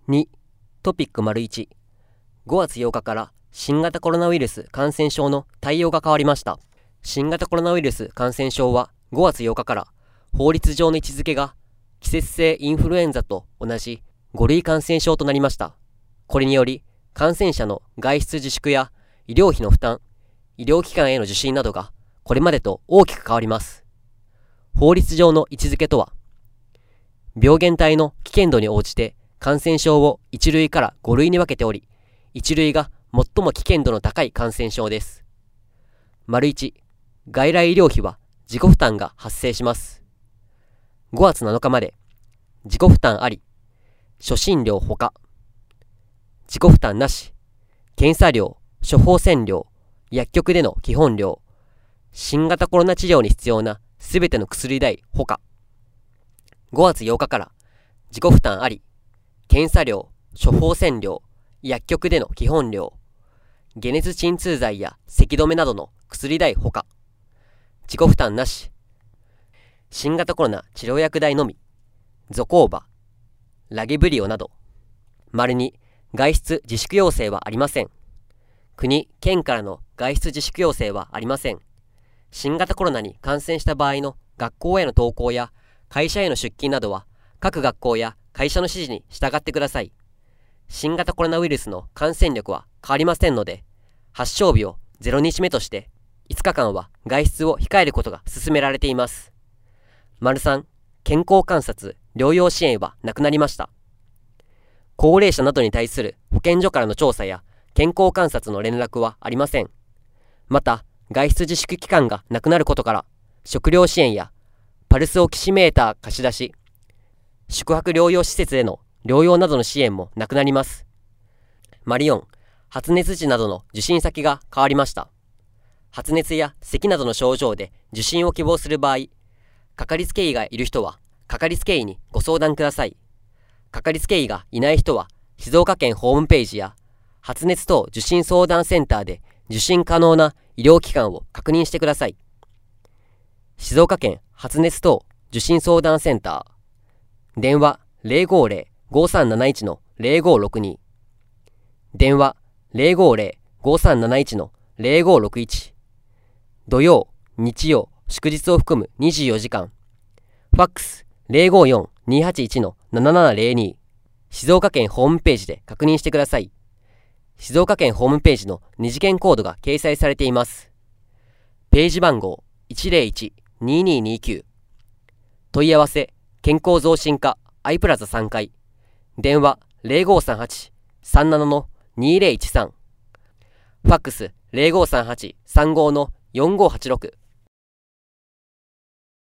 2、トピック ①、5月8日から新型コロナウイルス感染症の対応が変わりました。新型コロナウイルス感染症は5月8日から法律上の位置づけが季節性インフルエンザと同じ5類感染症となりました。これにより感染者の外出自粛や医療費の負担、医療機関への受診などがこれまでと大きく変わります。法律上の位置づけとは、病原体の危険度に応じて感染症を1類から5類に分けており、1類が最も危険度の高い感染症です。1、外来医療費は自己負担が発生します。5月7日まで、自己負担あり、初診料ほか、自己負担なし、検査料、処方箋料、薬局での基本料、新型コロナ治療に必要なすべての薬代ほか。5月8日から自己負担あり、検査料、処方箋料、薬局での基本料、解熱鎮痛剤や咳止めなどの薬代ほか。自己負担なし、新型コロナ治療薬代のみ、ゾコーバ、ラゲブリオなど。2、外出自粛要請はありません。国、県からの外出自粛要請はありません。新型コロナに感染した場合の学校への登校や会社への出勤などは各学校や会社の指示に従ってください。新型コロナウイルスの感染力は変わりませんので、発症日を0日目として5日間は外出を控えることが勧められています。3、健康観察、療養支援はなくなりました。高齢者などに対する保健所からの調査や健康観察の連絡はありません。また、外出自粛期間がなくなることから、食料支援やパルスオキシメーター貸し出し、宿泊療養施設での療養などの支援もなくなります。4、発熱時などの受診先が変わりました。発熱や咳などの症状で受診を希望する場合、かかりつけ医がいる人は、かかりつけ医にご相談ください。かかりつけ医がいない人は、静岡県ホームページや、発熱等受診相談センターで受診可能な医療機関を確認してください。静岡県発熱等受診相談センター。電話050-5371-0562。電話050-5371-0561。土曜、日曜、祝日を含む24時間。ファックス054-281-7702。静岡県ホームページで確認してください。静岡県ホームページの二次元コードが掲載されています。ページ番号101-2229。問い合わせ、健康増進課アイプラザ3階。電話0538-37-2013。ファックス0538-35-4586。